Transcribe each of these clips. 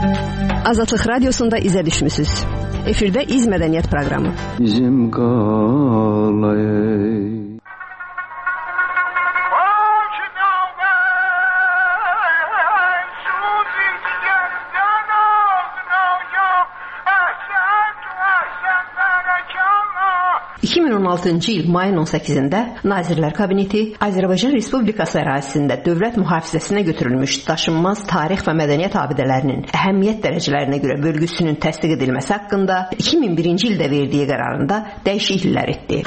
Azadlıq Radiosunda izə düşmüsünüz. Efirdə İz Mədəniyyət proqramı. Bizim qalayı ...2016-cı il mayın 18-də Nazirlər Kabineti Azərbaycan Respublikası ərazisində dövlət mühafizəsinə götürülmüş daşınmaz tarix və mədəniyyət abidələrinin əhəmiyyət dərəcələrinə görə bölgüsünün təsdiq edilməsi haqqında 2001-ci ildə verdiyi qərarında dəyişikliklər etdi.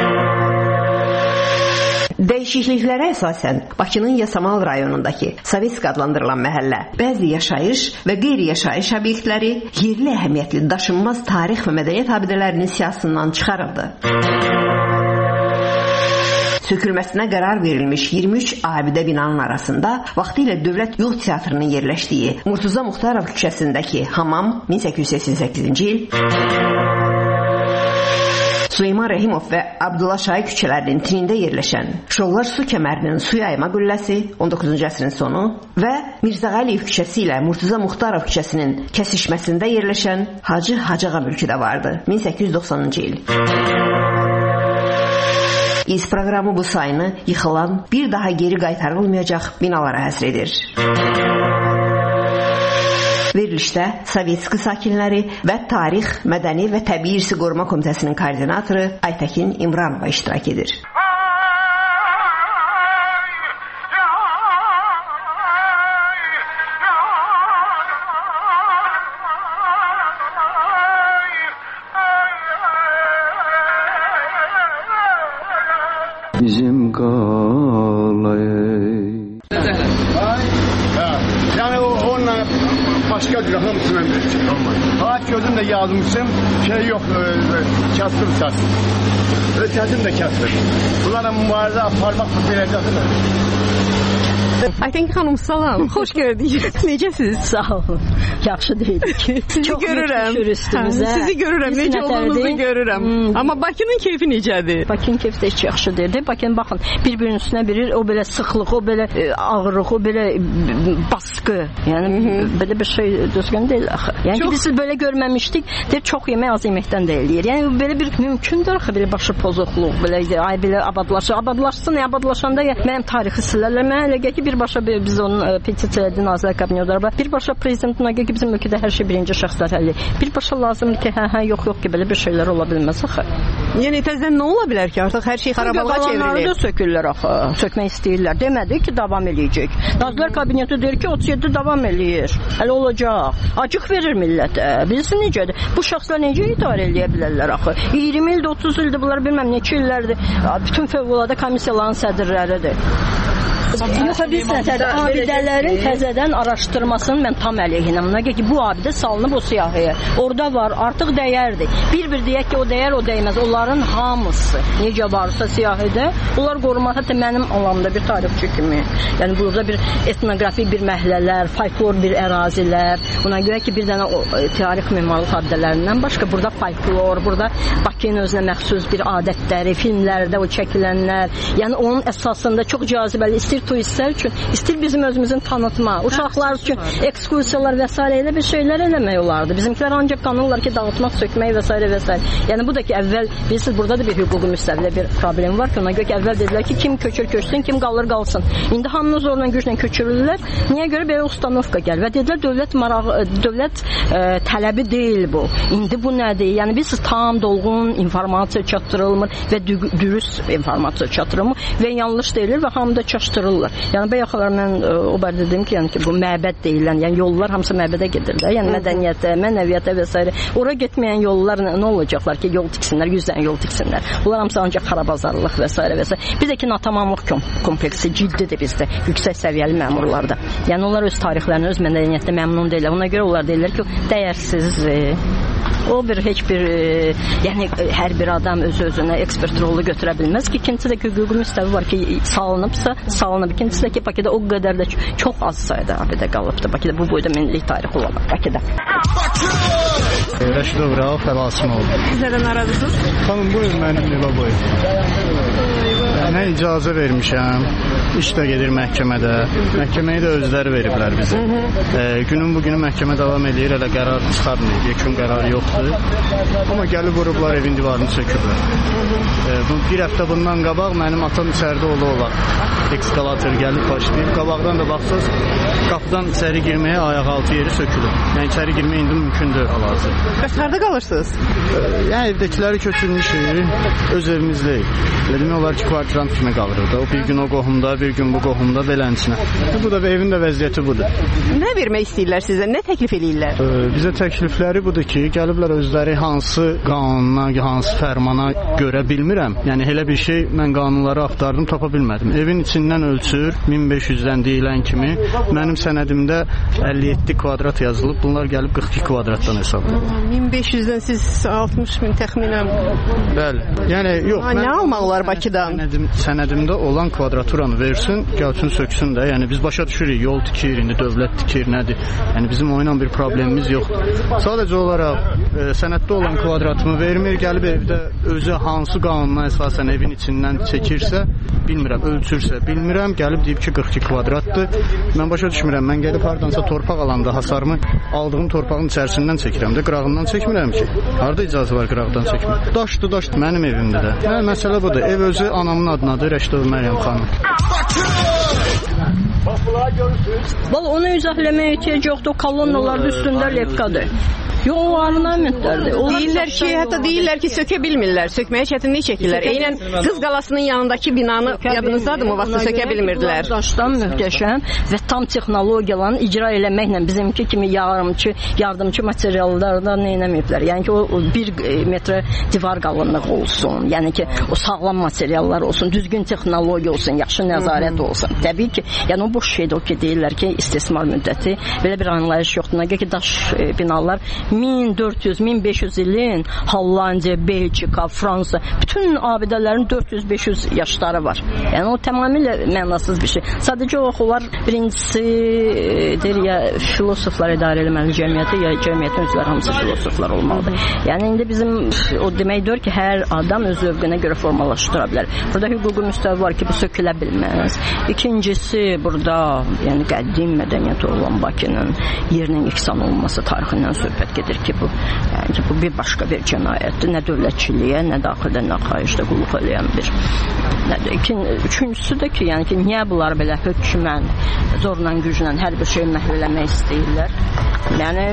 Dəyişikliklərə əsasən Bakının Yasamal rayonundakı Sovetsk adlandırılan məhəllə, bəzi yaşayış və qeyri-yaşayış obyektləri yerli əhəmiyyətli daşınmaz tarix və mədəniyyət abidələrinin siyahısından çıxarıldı. Sökülməsinə qərar verilmiş 23 abidə binanın arasında vaxtilə Dövlət Yol Teatrının yerləşdiyi Murtuza Muxtarov küçəsindəki Hamam 1888-ci il, Süleyman Rəhimov və Abdullah Şahi küçələrinin tinində yerləşən Şollar su kəmərinin su yayma qülləsi 19-cu əsrin sonu və Mirzə Əliyev küçəsi ilə Murtuza Muxtarov küçəsinin kəsişməsində yerləşən Hacı Hacıağa mülkü də vardı 1890-cı il. İz proqramı bu sayını yıxılan, bir daha geri qaytarılmayacaq binalara həsr edir. Verilişdə Sovetski sakinləri və Tarix, Mədəni və Təbii İrsi Qoruma Komitəsinin koordinatoru Aytəkin İmranova iştirak edir. Bizim qalayı başka bir rakam üstüne olmaz. Ağaç gözüm de yazmışım, şey yok, kastım sas. Ötedim de kastım. Bunlara mübareze parmak vereceksin. Aytəkin xanım, salam, xoş gördük. Necəsiz? Sağ olun. Yaxşı deyilik. Sizi görürəm. Sizi görürəm, necə olduğunuzu görürəm. Amma Bakının keyfi necədir? Bakının keyfi də heç yaxşı deyil. Bakının baxın, bir-birinin üstünə birir, o belə sıxlıq, o belə ağırlıq, o belə baskı. Yəni belə bir şey düzgün deyil axı. Yəni biz belə görməmişdik. Deyir, çox yemək az yeməkdən də eləyir. Yəni belə bir mümkündür axı, belə başı pozuqluq, belə ay belə abadlaşsın, abadlaşanda mənim tarixi silərlər. Mənə elə gəlir ki, birbaşa biz onun petisiya elədi Nazirlər Kabineti. Birbaşa prezidentin ki, bizim ölkədə hər şey birinci şəxslər həll edir. Birbaşa lazımdır ki, yox ki, belə bir şeylər ola bilməz axı. Yəni təzədən nə ola bilər ki, artıq hər şey xarabalığa çevrilir? Sökürlər axı, sökmək istəyirlər. Demədi ki, davam eləyəcək. Nazirlər Kabineti deyir ki, 37 davam eləyir. Hələ olacaq. Acıq verir millətə. Bilsin necədir? Bu şəxslər necə idarə eləyə bilərlər axı? 20 ildir, 30 ildir, bunlar bilməm neçə illərdir. Bütün fövqəladə komissiyaların sədrləridir. Yox, biz abidələrin təzədən araşdırmasını mən tam əleyhinəm. Ona görə ki, bu abidə salınıb o siyahıya. Orada var, artıq dəyərdir. Bir deyək ki, o dəyər, o dəyməz. Onların hamısı necə varsa siyahıda, onlar qorunmalı. Hətta mənim alanımda bir tarixçi kimi. Yəni burada bir etnoqrafik bir məhəllələr, folklor bir ərazilər. Ona görə ki, bir dənə tarix memarlıq abidələrindən başqa burada folklor, burada Bakının özünə məxsus bir adətləri, filmlərdə o çəkilənlər. Yəni onun əsasında çox cazibəli istir turistlər üçün, istir bizim özümüzün tanıtma, uşaqlar üçün ekskursiyalar və s. elə bir şeylər eləmək olardı. Bizimkilər ancaq qanırlar ki, dağıtmaq, sökmək və s. və s. Yəni bu da ki, əvvəl, bilirsiniz, burada da bir hüquqi müstəvilə bir problem var ki, ona görə ki, əvvəl dedilər ki, kim köçsün, kim qalır qalsın. İndi hamını zorla güclə köçürürlər. Niyə görə belə ustanovka gəlir? Və dedilər, dövlət tələbi deyil bu. İndi bu nədir? Yəni biz tam dolğun informasiya çatdırılmır və dürüst informasiya çatdırılmır və yanlış deyilir və hamıda çaşdırılır. Yəni bayaqlar mən o barədə dedim ki, yəni ki bu məbəd deyilən, yəni yollar hamısı məbədə gedirlər. Yəni mədəniyyətə, mənəviyyata və s. Ora getməyən yollar nə olacaqlar ki, yol tiksinlər, 100 dənə yol tiksinlər. Bunlar hamısı ancaq xarabazarlıq və s. və s. Bir də ki, natamamlıq kompleksi ciddidir bizdə, yüksək səviyyəli məmurlarda. Yəni onlar öz tarixlərini, öz mədəniyyətdə məmnun deyirlər. Ona görə onlar deyirlər ki, dəyərsizdir. O bir heç bir yəni hər bir adam öz-özünə ekspert rolu götürə bilməz ki, ikincisi də ki, hüquqi müstəvi var ki, salınıbsa, salınıb. İkincisi də ki, Bakıda o qədər də çox az sayda abidə qalıbdı. Bakıda bu boyda milli tarix olaraq Bakıda. Rəşidov Rauf Əlasımov. Siz nədən aradısınız? Xanım, buyurun mənim Nila boyu. Mən icazə vermişəm. İş də gedir məhkəmədə. Məhkəməyi də özləri veriblər bizə. Günün bugünü məhkəmə davam edir, hələ qərar çıxarmır. Yekun qərar yoxdur. Amma gəlib vurublar, evin divarını söküblər. Bir həftə bundan qabaq mənim atam içəridə ola. Ekskalator gəlib başlayıb. Qabaqdan da baxsaz, qapıdan içəri girməyə ayaq altı yeri sökülür. Yəni içəri girmək indi mümkündür hal-hazır. Bəs harda qalırsınız? Yəni evdəkiləri köçürmüşük, öz evimizdəyik. Demək olar ki, kvartirant kimi qalırıq da. O bir gün o qohumda, bir gün bu qohumda beləncə. Bu da evin də vəziyyəti budur. Nə vermək istəyirlər sizə? Nə təklif edirlər? Bizə təklifləri budur ki, gəliblər özləri hansı qanuna, hansı fərmana görə bilmirəm. Yəni elə bir şey mən qanunları axtardım, tapa bilmədim. Evin içindən ölçür, 1500-dən deyilən kimi. Mənim sənədimdə 57 kvadrat yazılıb, bunlar gəlib 42 kvadratdan hesablayırlar. 1500-dən siz 60.000 təxminən. Bəli. Yəni yox. Nə almaq olar Bakıdan? Sənədimdə olan kvadraturanı versin, gəlsin söksün də. Yəni biz başa düşürük, yol tikir, indi dövlət tikir, nədir? Yəni bizim o ilə bir problemimiz yoxdur. Sadəcə olaraq sənəddə olan kvadratımı vermir, gəlib evdə özü hansı qanuna əsasən evin içindən çəkirsə, bilmirəm, ölçürsə, bilmirəm, gəlib deyib ki 42 kvadratdır. Mən başa düşmürəm, mən gəlib hardansa torpaq alanda hasarımı aldığım torpağın içərisindən çəkirəm də, qırağından çəkmirəm ki. Harda icazə var qırağdan çəkmək? Daşdır, mənim evimdə də. Yəni məsələ budur. Ev özü anamın adınadır, Rəşidov Məryəm xanım. Vallahi onu izahləməyə ehtiyac yoxdur. Kolonnalar üstündə lepkadır. Yox, onların əmətlərdir. Deyirlər ki, hətta deyirlər ki, sökə bilmirlər, sökməyə çətinlik çəkirlər. Eynən Qız Qalasının yanındakı binanı yadınızdadır mı? Vaxtı sökə bilmirdilər. Daşdan möhtəşəm və tam texnologiyalarını icra eləməklə bizimki kimi yardımçı materiallardan nə eləməyiblər. Yəni ki, o 1 metrə divar qalınlığı olsun. Yəni ki, o sağlam materiallar olsun, düzgün texnologiya olsun, yaxşı nəzarət olsun. Təbii ki, yəni o boş şeydir o ki, deyirlər ki, istismar müddəti. Belə bir anlayış yoxdur. Nə ki, daş binalar 1400-1500 ilin Hollandiya, Belçika, Fransa, bütün abidələrin 400-500 yaşları var. Yəni o tamamilə mənasız bir şey. Sadəcə onlar birincisi deyir ya filosoflar idarə etməli cəmiyyəti, ya cəmiyyətin üzvləri hamısı filosoflar olmalıdır. Yəni indi bizim o deməkdir ki, hər adam öz zövqünə görə formalaşdıra bilər. Burada hüquqi müstəvi var ki, bu sökülə bilməz. İkincisi burada yəni qədim mədəniyyəti olan Bakının yerinin yeksan olması tarixindən söhbət gedir ki, bu bir başqa bir cinayətdir. Nə dövlətçiliyə, nə daxildə, nə xaricdə qulluq eləyən bir nədir. Üçüncüsü də ki, yəni ki, niyə bunlar belə hökmən, zorla, güclə hər bir şeyi məhv eləmək istəyirlər? Yəni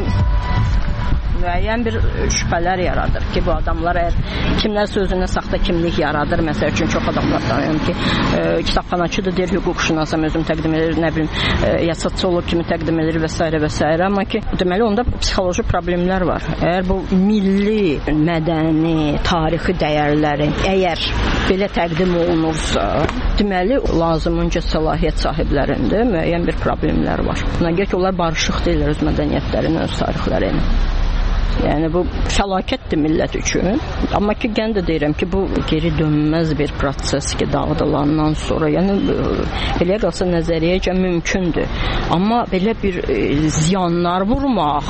müəyyən bir şübhələr yaradır ki, bu adamlar kimlər sözünə saxta kimlik yaradır. Məsəl üçün çox adamlar tanıyım ki, kitabxanaçıdır, deyir, hüquqşünasam özüm təqdim edir, nə bilim, ya sosiolog kimi təqdim edir və s. və s. Amma ki, deməli, onda psixoloji problemlər var. Əgər bu milli, mədəni, tarixi dəyərləri əgər belə təqdim olunursa, deməli, lazımınca səlahiyyət sahiblərində müəyyən bir problemlər var. Buna görə ki, onlar barışıq deyirlər öz mədəniyyətlərini, öz tarixlərini. Yəni bu fəlakətdir millət üçün. Amma ki, gən də deyirəm ki, bu geri dönməz bir proses ki, dağıdılandan sonra, yəni belə qalsa nəzəriyyəcə mümkündür. Amma belə bir ziyanlar vurmaq,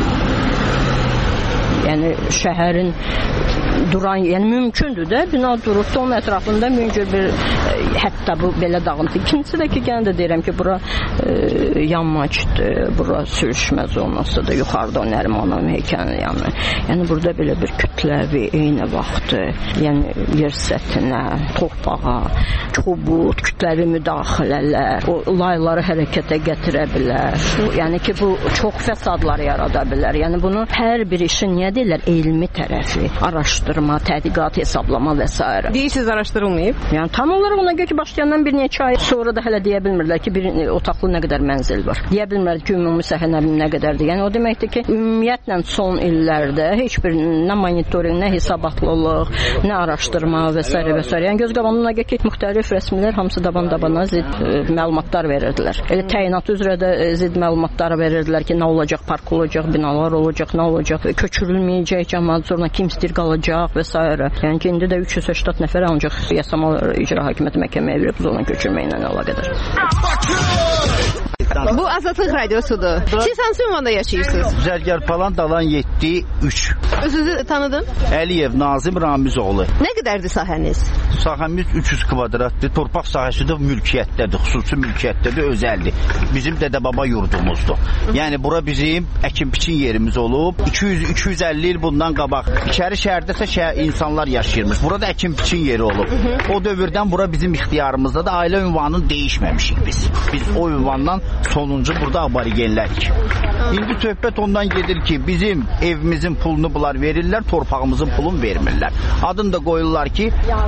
yəni şəhərin duran, yəni mümkündür də, bina durub da onun ətrafında mümkün bir hətta bu belə dağıntı. İkincisi də ki, gənə də deyirəm ki, bura yanmaçdır, bura sürüşmə zonasıdır, yuxarıda o Nərimanov heykəlinin yanı. Yəni burada belə bir kütləvi eyni vaxtı, yəni yer səthinə, torpağa, kobud, kütləvi müdaxilələr, o layları hərəkətə gətirə bilər. Yəni ki, bu çox fəsadlar yarada bilər. Yəni bunu hər bir işin niyə deyirlər, elmi tərəfi, araşdırma, tədqiqat, hesablama və s. Deyirsiniz, araşdırılmayıb? Yəni tam olaraq ona görə ki, başlayandan bir neçə ay sonra da hələ deyə bilmirlər ki, bir otaqlı nə qədər mənzil var. Deyə bilmirlər ki, ümumi səhə nə qədərdir. Yəni o deməkdir ki, ümumiyyətlə son illərdə heç bir nə monitorinq, nə hesabatlılıq, nə araşdırma və s. və s. Yəni göz qabağına görə ki, müxtəlif rəsmilər hamısı daban-dabana zid məlumatlar verirdilər. Elə təyinat üzrə də zid məlumatlar verirdilər ki, nə olacaq, park olacaq, binalar olacaq, nə olacaq, köçürülməyəcək, cəmaət sonra kim istəyir qalacaq və s. Yəni ki, indi də 380 nəfər ancaq yasama icra hakimiyyəti məhkəməyə verib zona köçürməklə əlaqədar. Azadlıqdan. Bu Azadlıq radiosudur. Siz hansı ünvanda yaşayırsınız? Zərgər Palan Dalan 7-3. Özünüzü tanıdın? Əliyev Nazim Ramizoğlu. Nə qədərdir sahəniz? Sahəmiz 300 kvadratdır. Torpaq sahəsi də mülkiyyətdədir, xüsusi mülkiyyətdədir, özəldir. Bizim dədə-baba yurdumuzdur. Yəni bura bizim əkin-biçin yerimiz olub. 200-250 il bundan qabaq İçəri şəhərdəsə insanlar yaşayırmış. Burada əkin-biçin yeri olub. O dövrdən bura bizim ixtiyarımızda da ailə ünvanını dəyişməmişik biz. Biz o ünvandan sonuncu burada aborigenlərik. İndi söhbət ondan gedir ki, bizim evimizin pulunu bunlar verirlər, torpağımızın pulunu vermirlər. Adını da qoyurlar ki,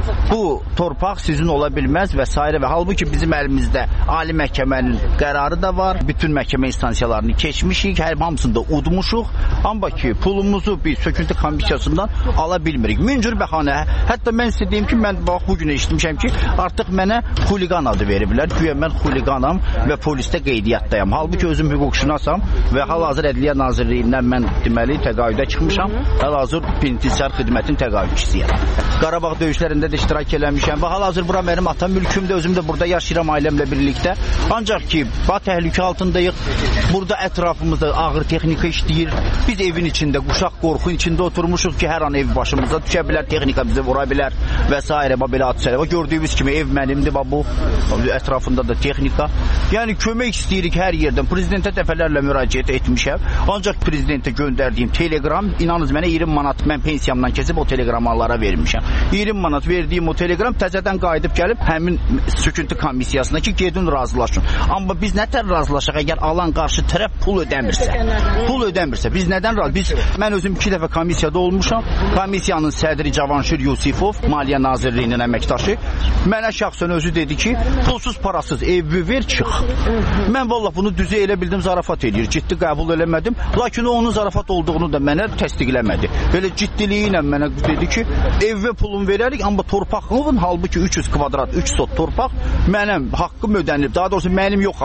bu torpaq sizin ola bilməz və s. və halbuki bizim əlimizdə Ali Məhkəmənin qərarı da var. Bütün məhkəmə instansiyalarını keçmişik, hər hamısını da udmuşuq. Amma ki, pulumuzu bir söküntü komissiyasından ala bilmirik. Müncür bəhanə. Hətta mən sizə deyim ki, mən bax bugün eşitmişəm ki, artıq mənə xuliqan adı veriblər. Güya mən xuliqanam və polisdə qeydiyyatdayam. Halbuki özüm hüquqşünasam və hal-hazır Ədliyyə Nazirliyindən mən deməli təqaüdə çıxmışam. Hal-hazır penitensiar xidmətin təqaüdçüsüyəm. Qarabağ döyüşlərində də iştirak eləmişəm və hal-hazır bura mənim ata mülkümdür. Özüm də burada yaşayıram ailəmlə birlikdə. Ancaq ki, təhlükə altındayıq. Burada ətrafımızda ağır texnika işləyir. Biz evin içində, quşaq qorxu içində oturmuşuq ki, hər an ev başımıza düşə bilər, texnika bizi vura bilər və s. belə hadisələr. Gördüyünüz kimi ev mənimdir, bu ətrafında da texnika. Yəni kömək istəyirik hər yerdən. Prezidentə dəfələrlə müraciət etmişəm. Ancaq prezidentə göndərdiyim telegram, inanınız mənə 20 manat mən pensiyamdan kesib o teleqramlara vermişəm. 20 manat verdiyim o telegram təzədən qayıdıb gəlib həmin söküntü komissiyasına ki, gedin razılaşın. Amma biz nətər razılaşaq əgər alan qarşı tərəf pul ödəmirsə? Biz nədən razı? Mən özüm 2 dəfə komissiyada olmuşam. Komissiyanın sədri Cavanşir Yusifov, Maliyyə Nazirliyinin əməkdaşı, mənə şəxsən özü dedi ki, pulsuz parasız evi ver, çıx. Mən vallah bunu düzə elə bildim, zarafat edir. Ciddi qəbul eləmədim. Lakin o onun zarafat olduğunu da mənə təsdiqləmədi. Belə ciddiliyi ilə mənə dedi ki, evə pulun verərik, amma torpağın halbuki 300 kvadrat, 3 sot torpaq mənim haqqım ödənilib. Daha doğrusu mənim yox,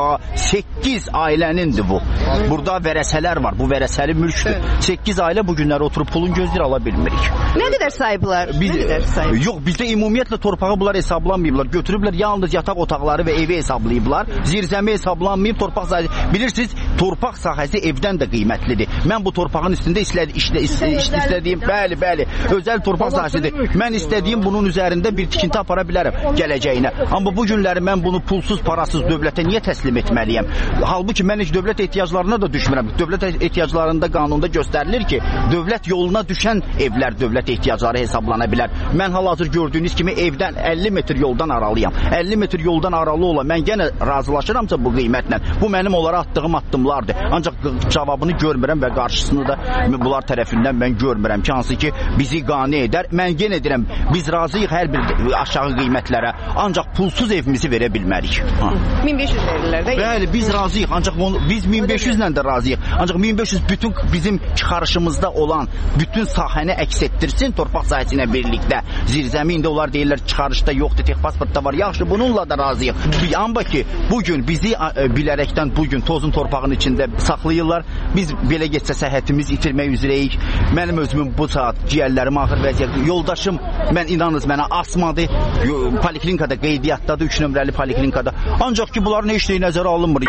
8 ailənindir bu. Burada vərəsələr var. Bu vərəsəli mülkdür. 8 ailə bu günləri oturub pulun gözləri ala bilmirik. Nə qədər sahiblər? Yox, bizdə ümumiyyətlə torpağı bunlar hesablanmayıblar. Götürüblər yalnız yataq otaqları və evi hesablayıblar. Zirzəmi hesablanmayıb, torpaq sahəsi. Bilirsiniz, torpaq sahəsi evdən də qiymətlidir. Mən bu torpağın üstündə istədiyim, bəli, özəl torpaq sahəsidir. Mən istədiyim bunun üzərində bir tikinti apara bilərəm gələcəyinə. Amma bu günləri mən bunu pulsuz, parasız dövlətə niyə təslim etməliyəm? Halbuki mən heç dövlət ehtiyaclarına da düşmürəm. Dövlət ehtiyaclarında qanunda göstərilir ki, dövlət yoluna düşən evlər dövlət ehtiyacları hesablana bilər. Mən hal-hazır gördüyünüz kimi evdən 50 metr yoldan aralıyam. 50 metr yoldan aralı olan mən yenə razılaşıramsa bu qiymətlə, bu mənim onlara atdığım addımlardır. Ancaq cavabını görmürəm və qarşısını da bunlar tərəfindən mən görmürəm ki, hansı ki bizi qane edər. Mən yenə deyirəm, biz razıyıq hər bir aşağı qiymətlərə, ancaq pulsuz evimizi verə bilmərik. 1500 verirlər də. Bəli, biz razıyıq, ancaq biz 1500 ilə də razıyıq. Ancaq 1500 bütün bizim çıxarışımızda olan bütün sahəni əks etdirsin torpaq sahəsi ilə birlikdə. Zirzəmində onlar deyirlər çıxarışda yoxdur, texpasportda var. Yaxşı, bununla da razıyıq. Amma ki, bugün bizi bilərəkdən bugün tozun torpağın içində saxlayırlar. Biz belə getsə səhhətimiz itirmək üzrəyik. Mənim özümün bu saat ciyərlərim axır vəziyyətdə. Yoldaşım, mən inanınız mənə asmadı. Poliklinikada qeydiyyatdadır, 3 nömrəli poliklinikada. Ancaq ki, bunların heç nəyi nəzərə alınmır.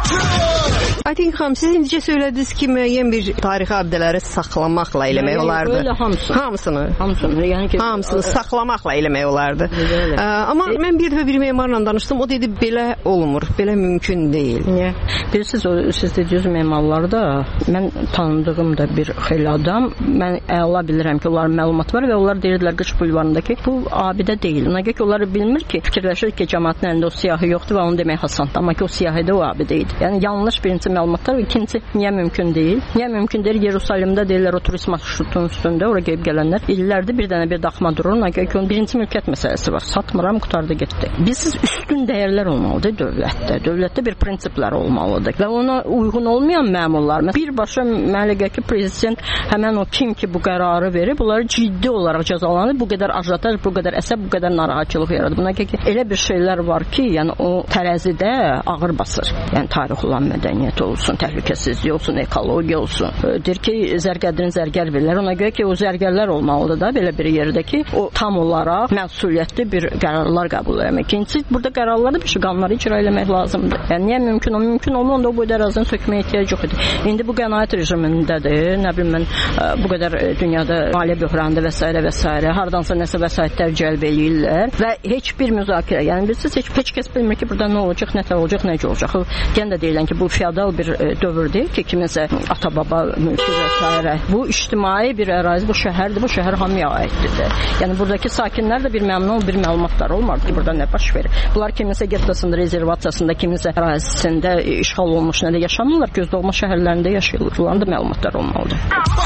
Aytin xanım, siz indicə söylədiniz ki, müəyyən bir tarixi abidələri saxlamaqla eləmək olardı. Öyle hamısını. Yəni ki, hamısını saxlamaqla eləmək olardı. Amma mən bir dəfə bir memarla danışdım, o dedi belə olmur, belə mümkün deyil. Niyə? Bilirsiniz, siz dediniz memarlarda, mən tanıdığım da bir xeyli adam, mən əla bilirəm ki, onların məlumat var və onlar deyirdilər Qış bulvarındakı bu abidə deyil. Ona görə ki, onlar bilmir ki, fikirləşir ki, cəmaətin əlində o siyahı yoxdur və onu demək asandır. Amma ki, o siyahıda o abidə idi. Yəni yanlış birinci məlumatlar və ikinci niyə mümkün deyil? Niyə mümkün deyil? Yeruşalimdə deyirlər o turist marşrutunun üstündə, ora gəlib gələnlər illərdir bir dənə bir daxma durur. Ona görə ki, onun birinci mülkiyyət məsələsi var. Satmıram, qutardı getdi. Biz üstün dəyərlər olmalıdır dövlətdə. Dövlətdə bir prinsiplər olmalıdır və ona uyğun olmayan məmurlar, birbaşa mənə gəlir ki, prezident həmən o kim ki bu qərarı verib, bunları ciddi olaraq cəzalanır. Bu qədər ajotaj, bu qədər əsəb, bu qədər narahatçılıq yaradır. Buna gəlir ki, elə bir şeylər var ki, yəni o tərəzidə ağır basır. Yəni tarix olan mədəniyyət olsun, təhlükəsizlik olsun, ekologiya olsun. Deyir ki, zərgərdirin zərgər bilirlər. Ona görə ki, o zərgərlər olmalıdır da belə bir yerdə ki, o tam olaraq məsuliyyətli bir qərarlar qəbul etmək. İkincisi, burada qərarları bir qanunları icra etmək lazımdır. Yəni niyə mümkün o? Mümkün olmanda o boyda ərazini sökməyə ehtiyac yox idi. İndi bu qənaət rejimindədir. Nə bilim mən bu qədər dünyada maliyyə böhranında və s. hardansa nəsə vəsaitlər cəlb eləyirlər və heç bir müzakirə, yəni bilsiz heç kəs bilmir ki, burada nə olacaq, nə olacaq, necə olacaq. Yenə də deyilən ki, bu feodal bir dövr deyil ki, kiminsə ata-baba mülkü və s. Bu ictimai bir ərazi, bu şəhərdir, bu şəhər hamıya aiddir. Yəni buradakı sakinlər də bir məmnun, bir məlumatları olmadı ki, burada nə baş verir. Bunlar kiminsə getdasında, rezervasiyasında, kiminsə ərazisində işğal olmuş, nə də yaşamırlar, gözdolma şəhərlərində yaşayırlar. Bunların da məlumatları olmalıdır.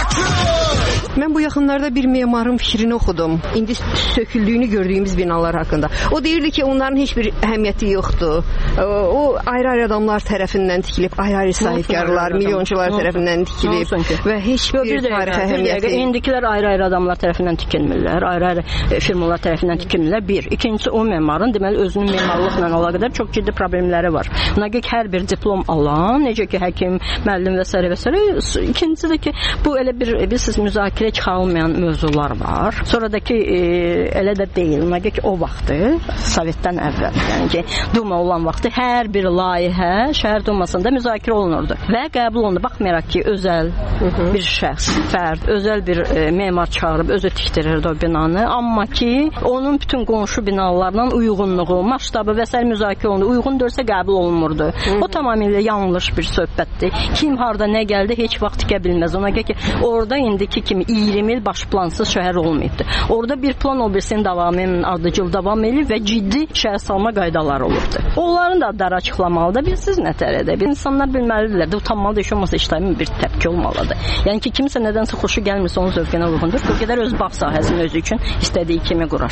Mən bu yaxınlarda bir memarın fikrini oxudum. İndi söküldüyünü gördüyümüz binalar haqqında. O deyirdi ki, onların heç bir əhəmiyyəti yoxdur. O ayrı-ayrı adamlar tərəfindən tikilib, ayrı-ayrı sahibkarlar, milyonçular tərəfindən tikilib və heç bir tarixi əhəmiyyəti. İndikilər ayrı-ayrı adamlar tərəfindən tikilmirlər, ayrı-ayrı firmalar tərəfindən tikilmirlər. Bir. İkincisi, o memarın deməli özünün memarlıqla əlaqədar çox ciddi problemləri var. Buna görə hər bir diplom alan, necə ki, həkim, müəllim və s. İkincisi də ki, bu elə bir siz müzakirə çıxarılmayan mövzular var. Sonra da ki, elə də deyil. Buna görə ki, o vaxtı Sovetdən əvvəl, yəni ki, Duma olan vaxtı hər bir layihə şəhər Dumasında müzakirə olunurdu və qəbul olundu. Baxmayaraq ki, özəl bir şəxs, fərd, özəl bir memar çağırıb özü tikdirirdi o binanı, amma ki, onun bütün qonşu binalarla uyğunluğu, masştabı və s. müzakirə olundu. Uyğun dörsə qəbul olunmurdu. O tamamilə yanlış bir söhbətdir. Kim harda nə gəldi, heç vaxt tikə bilməz. Ona görə ki, orada indiki kimi 20 il baş plansız şəhər olmayıbdı. Orada bir plan o birisinin davamının ardıcıl davam eləyib və ciddi şəhər salma qaydaları olubdu. Onların da adları açıqlamalıdır. Bilsiz nə tərədə? İnsanlar bilməlidirlər. Utanmalı heç olmasa ictimai bir təpki olmalıdır. Yəni ki, kimsə nədənsə xoşu gəlmirsə onun zövqünə uyğundur. O qədər öz bağ sahəsini özü üçün istədiyi kimi qurar.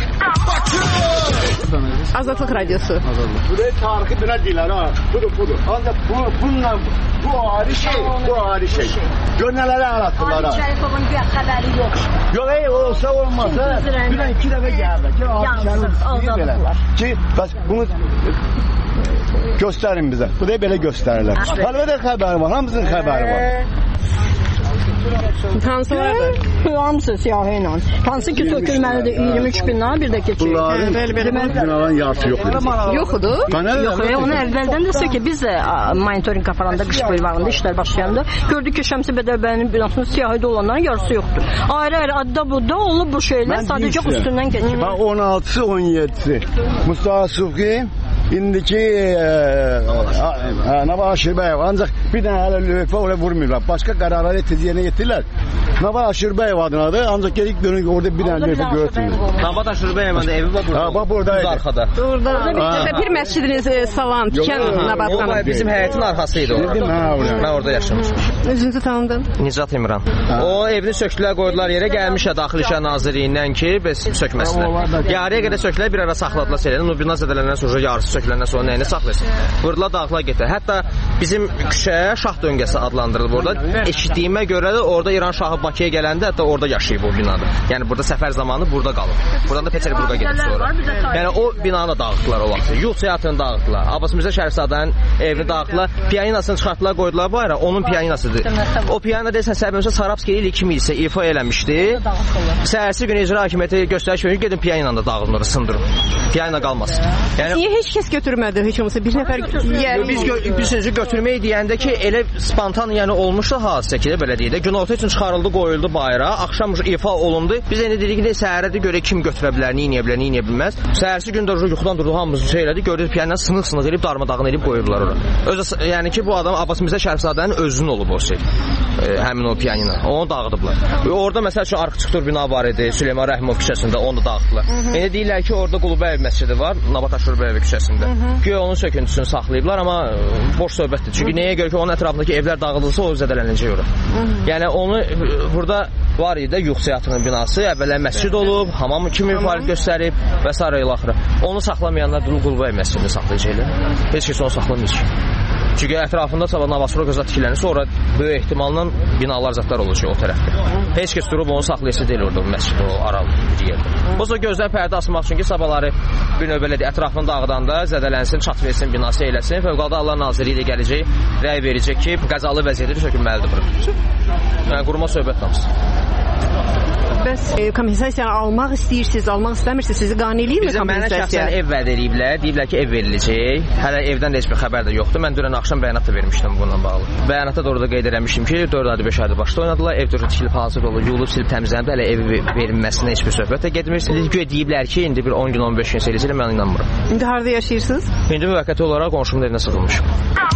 Azadlıq radiosu. Buraya tarixi belə deyirlər ha. Budur. Ancaq bununla bu ayrı şey. Gönəlləri aratdılar ha. Şərifovun xəbəri yox. Yox, olsa olmazsa bir də 2 dəfə gəldi. Ki, bəs bunu göstərin bizə. Bu da belə göstərirlər. Halbuki xəbəri var, hamısının xəbəri var. Hansı vardır? Hamısı siyahı ilə. Hansı ki sökülməlidir 23 bina bir də keçir. Bunların binaların yarısı yox idi. Yoxdur? Yox, onu əvvəldən də ki, biz də monitoring aparanda qış bulvarında işlər başlayanda gördük ki, Şəmsi Bədəlbəyinin binasının siyahıda olanların yarısı yoxdur. Ayrı-ayrı adda-budda olub bu şeylər sadəcə üstündən keçir. 16-sı, 17-si. Mustafa Subki, indiki Nava Aşırbəyev. Ancaq bir dənə hələ lövhə oraya vurmuyorlar. Başqa qərarları teziyənə yetirlər. Nava Aşırbəyev adınadır. Ancaq gerek dönük orada bir dənə lövhə görürsünüz. Nava Aşırbəyev evi var burada. Bax buradaydı. Arxada. Orada bir məscidiniz salan, tikən Nabatxanı. Bizim həyətin arxası idi o. Mən orada yaşamışım. Özünüzü tanıdın? Nicat İmran. O evini söktülər, qoydular yerə, gəlmişə Daxili İşlər Nazirliyindən ki, biz sökməsinlər. Yarıya qədər söktülər, bir ara saxladılar şeylərini. O bina zədələndən sonra yarısı söküləndən sonra nəyini saxlasın? Vurdular, dağıtlar getdilər. Hətta bizim küçəyə Şah döngəsi adlandırılıb orada. Eşitdiyimə görə də orada İran şahı Bakıya gələndə hətta orada yaşayıb o binada. Yəni burada səfər zamanı burada qalıb. Buradan da Peterburqa gedib sonra. Yəni o binanı da dağıtdılar o vaxt. Yul teatrını dağıtdılar. Abbas Mirzə Şərifzadənin evini dağıtdılar. Piyaninasını çıxartdılar, qoydular bu ayra. Onun piyaninasıdır. O piyano desən səbəbimizə Sarabski il 2000 isə ifa eləmişdi. Səhərsi günü icra hakimiyyəti göstəriş verir, gedin piyaninanı da dağılın, sındırın. Piyanina qalmasın. Yəni niyə heç kəs götürmədi heç olmasa bir nəfər biz sözü götürmək deyəndə ki, elə spontan yəni olmuşdu hadisə ki, belə deyək də, günorta üçün çıxarıldı, qoyuldu bayrağa, axşam ifa olundu. Biz indi dedik ki, səhərədə görə kim götürə bilər, nə edə bilməz. Səhərsi gün də yuxudan durdu, hamımızı şey elədi, gördük piyanina sınıq elib, darmadağın elib qoyublar ora. Yəni ki, bu adam Abbas Mirzə Şərifzadənin özünün olub o şey. Həmin o piyanina. Onu dağıdıblar. Orada məsəl üçün Arxçıqdur bina var idi, Süleyman Rəhimov küçəsində, onu da dağıtdılar. İndi deyirlər ki, orada Qulubəyev məscidi var, Nabat Aşurbəyev küçəsində. Güya onun söküntüsünü saxlayıblar, amma boş söhbətdir. Çünki nəyə görə ki, onun ətrafındakı evlər dağıdılsa, o zədələnəcək ora. Yəni onu burada var idi, Yux teatrının binası, əvvəllər məscid olub, hamam kimi fəaliyyət göstərib və s. ilə axırı. Onu saxlamayanlar Qulubəyev məscidini saxlayacaqlar. Heç kəs onu saxlamayacaq. Çünki ətrafında sabah Novostroyka zat tikiləni, sonra böyük ehtimalla binalar zatlar olacaq o tərəfdə. Heç kəs durub onu saxlayıcı deyil orada, məscid o aral bir yerdə. O zaman gözdən pərdə asmaq üçün ki, sabahları bir növbələ ətrafını dağıdanda zədələnsin, çat versin, binası eləsin. Fövqəladə Allah Naziri ilə gələcək, rəy verəcək ki, qəzalı vəziyyətdə sökülməlidir bura. Yəni, quruma söhbət namısın. Bəs kompensasiyanı almaq istəyirsiniz, almaq istəmirsiniz, sizi qane eləyirmi kompensasiya? Mənə şəxsən ev vəd ediblər, deyiblər ki, ev veriləcək. Hələ evdən də heç bir xəbər də yoxdur. Mən dünən axşam bəyanat da vermişdim bununla bağlı. Bəyanatda da orada qeyd eləmişdim ki, 4 ayda 5 ayda başda oynadılar, ev dörd tikilib hazır olur, yuyulub silib təmizlənib, hələ ev verilməsinə heç bir söhbət də getmir. Güya deyiblər ki, indi bir 10 gün 15 gün eləyəcək, mən inanmıram. İndi harda yaşayırsınız? İndi müvəqqəti olaraq qonşumun evinə sığınmışam.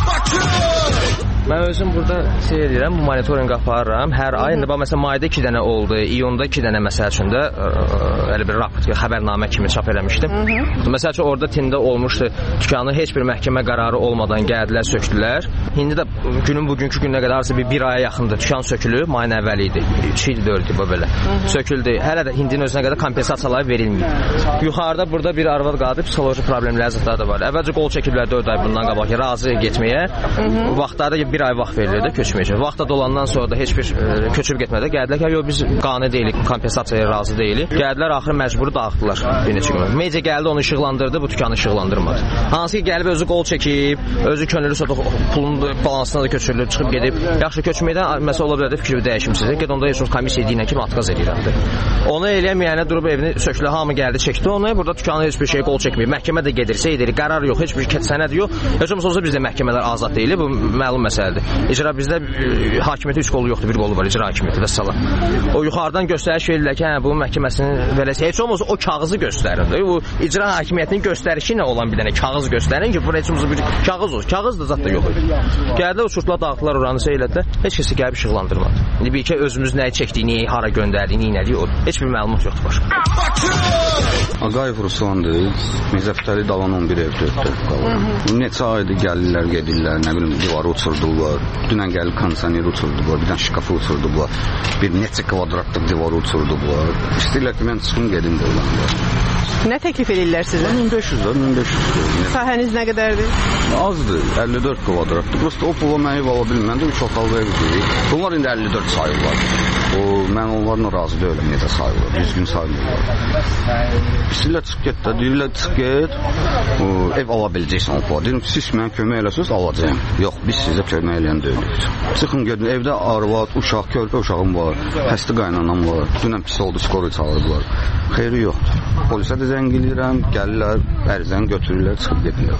Mən özüm burada edirəm, bu monitorinq aparıram. Hər ay, indi bax məsələn mayda 2 dənə oldu, iyunda 2 dənə məsəl üçün də elə bir raport, xəbərnamə kimi çap eləmişdim. Məsəl üçün orada tində olmuşdu, dükanı heç bir məhkəmə qərarı olmadan gəldilər, sökdülər. İndi də günün bugünkü gününə qədər arası bir aya yaxındır dükan sökülüb, mayın əvvəli idi. 3 ildir öldü bu belə. Söküldü. Hələ də indinin özünə qədər kompensasiyalar verilməyib. Yuxarıda burada bir arvad qaldı, psixoloji problemlər zətlər də var. Əvvəlcə qol çəkiblər 4 ay bundan qabaq, razı getməyə. Vaxtlarda bir ay vaxt verilir də köçməyəcək. Vaxtda dolandan sonra da heç bir köçüb getmədə gəldilər ki, yox biz qane deyilik, kompensasiyaya razı deyilik. Gəldilər, axırı məcburi dağıtdılar bir neçə gün. Media gəldi, onu işıqlandırdı, bu dükanı işıqlandırmadı. Hansı ki gəlib özü qol çəkib, özü könüllü satıb pulun balansına da köçürülüb, çıxıb gedib. Yaxşı köçməkdən məsələ ola bilər də fikri dəyişimsizdir. Get onda heç komissiya ediyinə kimi atqaz edirəmdir. Onu eləməyənə durub evini sökülə, hamı gəldi, çəkdi onu. Burada dükanı heç bir şey qol çəkmir. Məhkəmə də gedirsə edir, qərar yox, heç bir sənəd yox. Heç olmasa bizdə məhkəmələr azad deyil, bu məlum məsələdir. İcra bizdə hakimiyyəti 3 qolu yoxdur, bir qolu var, icra hakimiyyəti və salam. O yuxarıdan göstəriş verirlər ki, hə, bu məhkəməsinin verəsi heç olmasa o kağızı göstərin. Bu icra hakimiyyətinin göstərişi ilə olan bir dənə kağız göstərin ki, bu heç olmasa bir kağız olsun. Kağız da zət də yox idi. Gəldilər, uçurtlar, dağıtdılar oranı seylədilər. Heç kəsi gəlib işıqlandırmadı. İndi bir ki özümüz nəyi çəkdiyini, hara göndərdiyini, nədir, heç bir məlumat yoxdur başqa. Ağayev Ruslandır. Mirzəfətəli Dalan 11 evdə qalır. Neçə aydır gəlirlər, gedirlər, nə bilim, divarı uçurdular. Dünən gəlib kondisioner uçurdular, bir dənə şkafı uçurdular. Bir neçə kvadratlıq divarı uçurdular. İstəyirlər ki, mən çıxım gedim deyirlər. Nə təklif edirlər sizə? 1500. Sahəniz nə qədərdir? Azdır, 54 kvadratdır. Prosta o pula məni vala bilməndə 3 otaqlı evdir. Bunlar indi 54 sayırlar. Mən onlarla razı deyiləm, necə sayırlar, düzgün sayırlar. İstəyirlər çıx get də, deyirlər çıx get, ev ala biləcəksən o pula. Deyirəm, siz mənə kömək eləsiniz, alacağım. Yox, biz sizə kömək eləyən deyilik. Çıxın gedin, evdə arvad, uşaq, körpə uşağım var, xəstə qaynanam var. Dünən pis oldu, skoru çağırdılar. Xeyri yoxdur. Polisə də zəng edirəm, gəlirlər, ərizəni götürürlər, çıxıb gedirlər.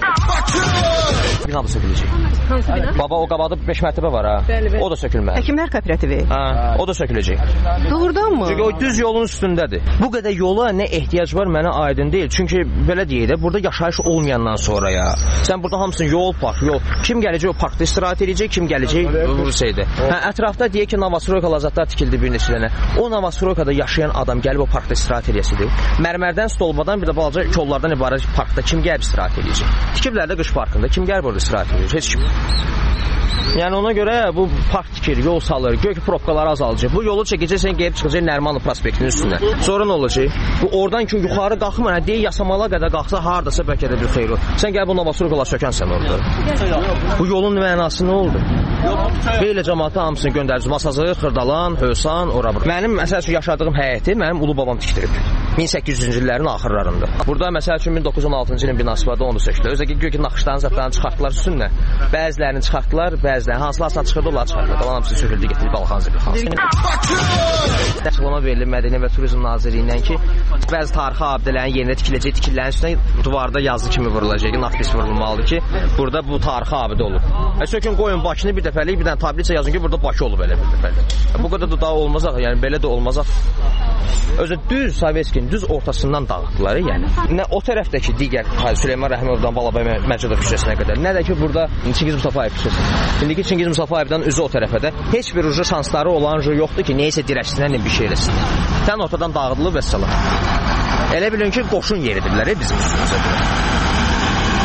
Bina da söküləcək. Hansı bina? Baba, o qabada 5 mərtəbə var ha. Bəli. O da sökülməli. Həkimlər kooperativi. Hə, o da söküləcək. Doğrudanmı? Çünki o düz yolun üstündədir. Bu qədər yola nə ehtiyac var mənə aydın deyil. Çünki belə deyək də, burada yaşayış olmayandan sonra ya. Sən burada hamısın yol, park, yol. Kim gələcək o parkda istirahət edəcək, kim gələcək Rusiyada. Hə, ətrafda deyək ki, Novostroyka lazatlar tikildi bir neçə dənə. O Novostroykada yaşayan adam gəlib o parkda istirahət edəsidir. Mərmərdən, stolbadan bir də balaca kollardan ibarət parkda kim gəlib istirahət edəcək? Tikiblər də qış parkında. Kim gəlib orada istirahət edəcək? Heç kim. Yəni ona görə bu park tikir, yol salır, gök probkalar azalacaq. Bu yolu çəkəcəksən, gəlib çıxacaq Nərmanov prospektinin üstünə. Sonra nə olacaq? Bu oradan ki yuxarı qalxmır, hə deyə Yasamala qədər qalxsa hardasa bəlkə də bir xeyir. Sən gəl bu Novostroykalar sökənsən orada. Bu yolun mənası nə oldu? Belə cəmaatı hamısını göndərici Masazı, Xırdalan, Hövsan, ora bura. Mənim məsəl üçün yaşadığım həyəti mənim ulu babam tikdirib. 1800-cü illərin axırlarında. Burada məsəl üçün 1916-cı ilin binası vardı, onu da sökdülər. Özə ki, gökün naxışlarını zətlərini çıxartdılar üstünə. Bəzilərini çıxartdılar, bəzilərini hansılarsan çıxırdı, onları çıxartdılar. Qalan hamısı söküldü, getirilib Balxan zirli. Açıqlama verilib Mədəniyyət və Turizm Nazirliyindən ki, bəzi tarixi abidələrin yerinə tikiləcək, tikililərin üstünə duvarda yazı kimi vurulacaq, natpis vurulmalıdır ki, burada bu tarixi abidə olub. Sökün qoyun Bakını bir dəfəlik, bir dənə tabliça yazın ki, burada Bakı olub elə bir dəfəlik. Bu qədər də daha olmazaq, yəni belə də olmazaq. Özü düz Sovetskiyin düz ortasından dağıtdılar, yəni. Nə o tərəfdəki digər Süleyman Rəhimovdan Balabəy Məcidov küçəsinə qədər, nə də ki burada Çingiz Mustafayev küçəsi. İndiki Çingiz Mustafayevdən üzü o tərəfədə heç bir şansları olan yoxdur ki, neysə dirəçsinə bir şey eləsin. Tən ortadan dağıdılıb və salam. Elə bilin ki, qoşun yeridiblər bizim üstümüzə.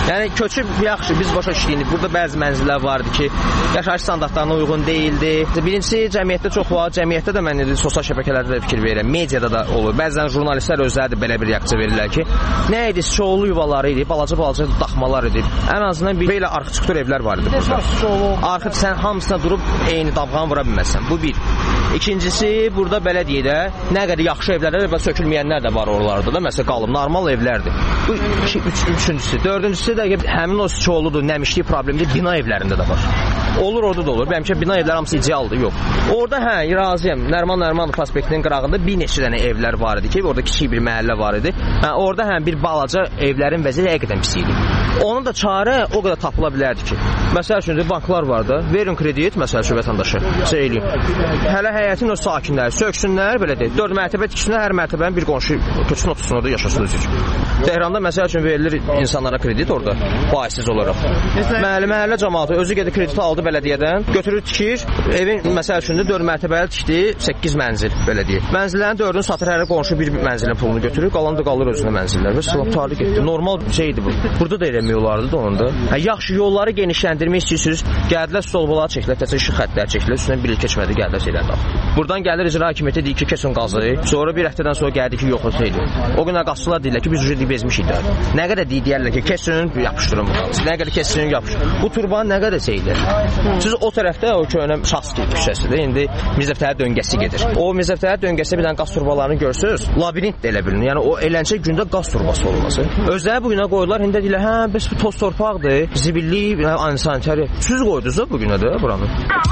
Yəni köçüb yaxşı, biz başa düşdük. Burada bəzi mənzillər vardı ki, yaşayış standartlarına uyğun deyildi. Birincisi, cəmiyyətdə çox var. Cəmiyyətdə də mən sosial şəbəkələrdə də fikir verirəm. Mediada da olur. Bəzən jurnalistlər özləri də belə bir reaksiya verirlər ki, nə idi? Çoğulu yuvaları idi, balaca daxmalar idi. Ən azından bir belə arxitektur evlər var idi burada. Artıq sən hamısına durub eyni davğanı vura bilməzsən. Bu bir. İkincisi, burada belə deyək də, nə qədər yaxşı evlərdə və sökülməyənlər də var oralarda da. Məsələn, qalıb, normal evlərdir. Bu üçüncüsü. Dördüncüsü də həmin o çoğuludur, nəmişlik problemi bina evlərində də var. Olur, orada da olur. Bəlkə bina evləri hamısı idealdır, yox. Orada razıyam. Nəriman prospektinin qırağında bir neçə dənə evlər var idi ki, orada kiçik bir məhəllə var idi. Orada bir balaca evlərin vəziyyəti həqiqətən pis idi. Onun da çarə o qədər tapıla bilərdi ki, məsəl üçün banklar var da, verin kredit, məsəl üçün vətəndaşı, eləyin. Hələ həyətin o sakinləri söksünlər, belə deyək, 4 mərtəbə tiksinlər, hər mərtəbənin bir qonşu köçün otursun orada yaşasın özü. Tehranda məsəl üçün verilir insanlara kredit orada, faizsiz olaraq. Məhəllə cəmaatı özü gedir krediti aldı bələdiyyədən, götürür tikir, evin məsəl üçün 4 mərtəbəli tikdi, 8 mənzil, belə deyək. Mənzillərin 4-ünü satır, hər qonşu bir mənzilin pulunu götürür, qalanı da qalır özünə mənzillər və sılab tarih getdi. Normal şeydir bu. Burada da eləmiyorlardı da onda. Yaxşı yolları genişləndirmək istəyirsiniz, gəldilər stolbaları çəkilir, təcə işıq xəttləri çəkilir, üstündən bilik keçmədi, gəldilər şeylər daxil. Buradan gəlir icra hakimiyyəti deyir ki, kesin qazı. Sonra bir həftədən sonra gəldi ki, yox o şeydir. O günə qazçılar deyirlər ki, biz ücret bezmişik də. Nə qədər deyirlər ki, kesin yapışdırın bunu. Nə qədər kesin yapışdırın. Bu turban nə qədər şeydir. Siz o tərəfdə o köhnə Şahski küçəsidir. İndi Mirzəfətəli döngəsi gedir. O Mirzəfətəli döngəsində bir dənə qaz turbalarını görsüz, labirint də elə bilinir. Yəni o eləncə gündə qaz turbası olması. Özləri bu günə qoydular, indi deyirlər, bəs bu toz torpaqdır, zibilli, antisanitari. Siz qoydunuz da bu günə də buranı.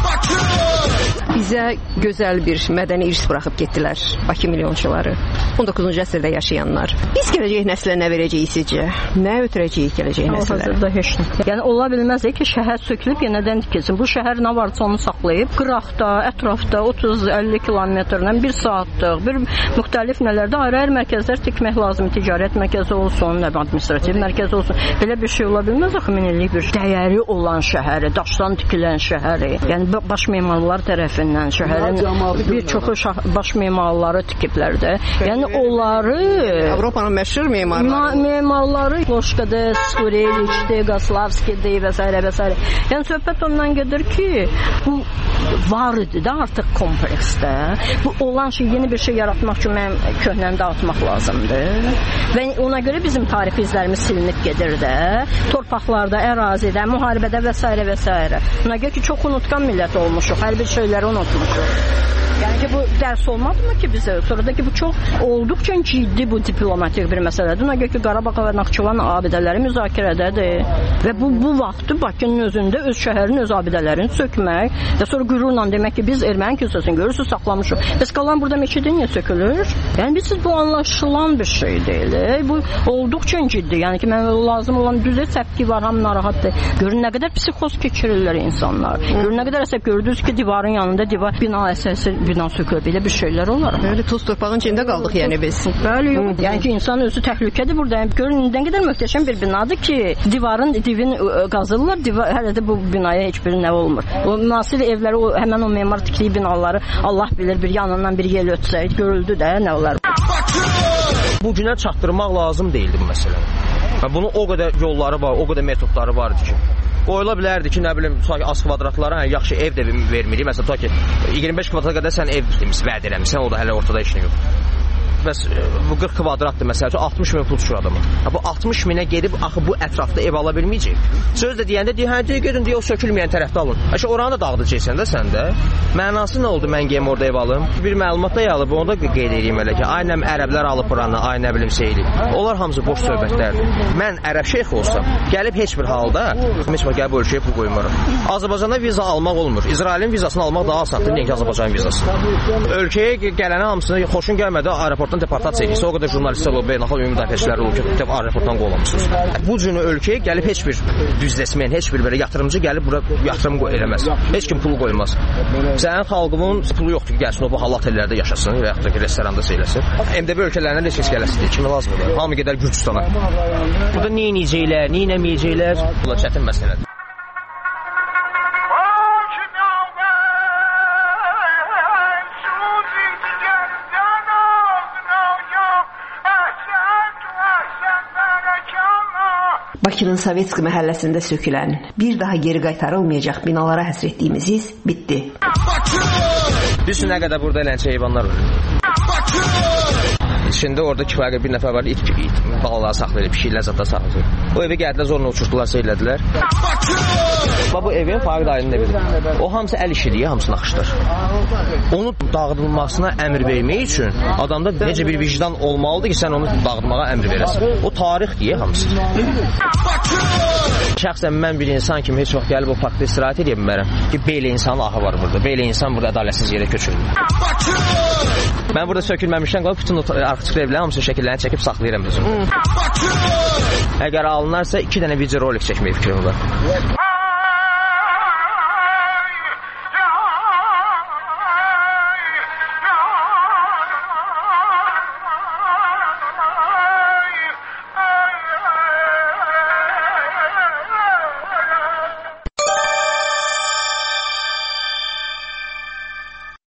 Bizə gözəl bir mədəni irs buraxıb getdilər Bakı milyonçuları, 19-cu əsrdə yaşayanlar. Biz gələcək nəslə nə verəcəyik sizcə? Nə ötürəcəyik gələcək nəslə? Hazırda heç nə. Yəni ola bilməz ki, şəhər sökülüb yenidən tikilsin. Bu şəhər nə varsa onu saxlayıb, qıraqda, ətrafda 30-50 kilometrdən 1 saatlıq, bir müxtəlif nələrdə ayrı-ayrı mərkəzlər tikmək lazım. Ticarət mərkəzi olsun, administrativ mərkəzi olsun. Belə bir şey ola bilməz axı, minillik bir dəyəri olan şəhəri, daşdan tikilən şəhəri. Yəni baş memarlar tərəfindən şəhərin bir çoxu baş memarları tikiblər də. Yəni onları Avropanın məşhur memarları Loşkada, Skureliçdə, Qaslavskidə və s. və s. Yəni söhbət ondan gedir ki, bu var idi də artıq kompleksdə. Bu olan şey yeni bir şey yaratmaq üçün mən köhnəni dağıtmaq lazımdır. Və ona görə bizim tarix izlərimiz silinib gedir də. Torpaqlarda, ərazidə, müharibədə və s. və s. Ona görə ki, çox unutqan millət olmuşuq. Hər bir şeyləri unutmuşuq. Yəni ki, bu dərs olmadımı ki bizə? Sonra da ki, bu çox olduqca ciddi bu diplomatik bir məsələdir. Ona görə ki, Qarabağ və Naxçıvan abidələri müzakirədədir. Və bu vaxtı Bakının özündə öz şəhərin, öz abidələrini sökmək və sonra qürurla demək ki, biz erməni kilsəsini görürsünüz, saxlamışıq. Bəs qalan burada meçidi niyə sökülür? Yəni biz bu anlaşılan bir şey deyil. Bu olduqca ciddi. Yəni ki, mən lazım olan düzə səpki var, ham narahatdır. Görün nə qədər psixoz keçirirlər insanlar. Görün nə qədər əsəb gördünüz ki, divarın yanında bina əsası bina sökülür, belə bir şeylər olar. Öyle toz torpağın içində qaldıq yəni biz. Bəli, yox. Yəni ki, insan özü təhlükədir burada. Görün nə qədər möhtəşəm bir binadır ki, divin qazırlar, hələ də bu binaya heç bir nə olmur. O müasir evləri, həmən o memar tikdiyi binaları Allah bilir bir yanından bir yel ötsəydi, görüldü də nə olar. Bu günə çatdırmaq lazım deyildi bu məsələni. Bunun o qədər yolları var, o qədər metodları vardı ki. Qoyula bilərdi ki, nə bilim, az kvadratlara yaxşı ev də vermirik. Məsələn, ta ki 25 kvadrata qədər sən ev vəd eləmişsən, o da hələ ortada işin yox. Bəs bu 40 kvadratdır məsələn, 60 min pul düşür adama. Bu 60 minə gedib axı bu ətrafda ev ala bilməyəcək. Söz də deyəndə deyir, hə, gedin deyə o sökülməyən tərəfdə alın. Əşə oranı da dağıdacaqsan da sən də. Mənası nə oldu mən geyim orada ev alım? Bir məlumat da alıb, onu da qeyd edeyim elə ki, ay nə ərəblər alıb buranı, ay nə bilim şeyli. Onlar hamısı boş söhbətlərdir. Mən ərəb şeyx olsam, gəlib heç bir halda heç bir gəlib ölkəyə pul qoymuram. Azərbaycanda viza almaq olmur. İsrailin vizasını almaq daha asandır, nəinki Azərbaycanın vizası. Ölkəyə gələnə hamısını xoşun gəlmədi, aeroportdan deportasiya edirsə, o qədər jurnalistlər olub, beynəlxalq ümumi müdafiəçilər olub ki, aeroportdan qovulmusunuz. Bu cür ölkəyə gəlib heç bir düzləşməyən, heç bir belə yatırımcı gəlib bura yatırım eləməz. Heç kim pulu qoymaz. Sənin xalqının pulu yoxdur ki, gəlsin o bu halat ellərdə yaşasın və yaxud da ki, restoranda seyləsin. MDB ölkələrindən heç kəs gələsin deyil, kimi lazımdır. Hamı gedər Gürcüstana. Burada neynəyəcəklər, neynəməyəcəklər? Bu da çətin məsələdir. Bakının Sovetski məhəlləsində sökülən, bir daha geri qaytarılmayacaq binalara həsr etdiyimiz iz bitdi. Düşün nə qədər burada elənçə heyvanlar var. İçində orada kifayət bir nəfər var, it balaları saxlayır, pişiklər zətdə saxlayır. O evi gəldilər, zorla uçurtdular, seylədilər. Bu evin Fariq dayının evidir. O hamısı əl işidir, hamısı naxışdır. Onu dağıdılmasına əmr vermək üçün adamda necə bir vicdan olmalıdır ki, sən onu dağıtmağa əmr verəsən. O tarixdir, hamısı. Şəxsən mən bir insan kimi heç vaxt gəlib o parkda istirahət edə bilmərəm ki, belə insanın ahı var burada. Belə insan burada ədalətsiz yerə köçürülür. Mən burada sökülməmişdən qalıb bütün arxçıq evlərin hamısının şəkillərini çəkib saxlayıram özüm. Əgər alınarsa 2 dənə video rolik çəkməyə fikrim var.